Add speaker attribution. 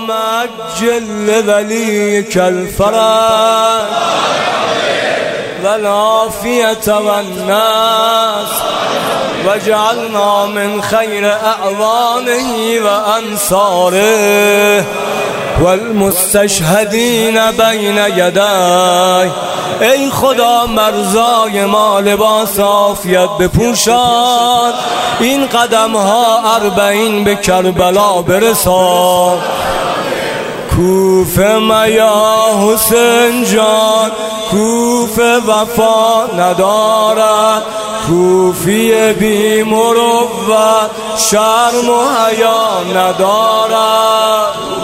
Speaker 1: عجل لوليك الفرج والعافية والناس واجعلنا من خير أعوانه وأنصاره والمستشهدین بین یدی. ای خدا مرزای ما لباس عافیت بپوشان، این قدم ها 40 به کربلا برسان. کوفه میا حسین جان، کوفه وفا ندارد، کوفی بی مروت شرم و حیا ندارد.